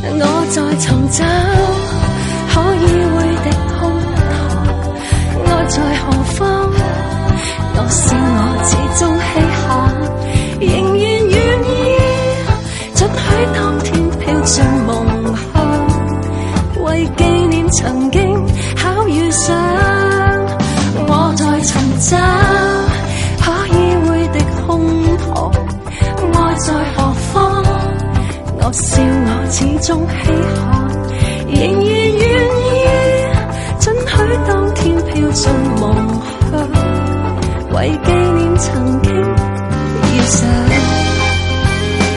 我在尋找可以會的空談，愛在何方？我笑我始終稀罕，仍然願意准許當天飄進夢鄉，為紀念曾經巧遇上。我在尋找可以會的胸膛，愛在何方？我笑我始終稀罕，仍然願意准許當天飄進夢鄉，為紀念曾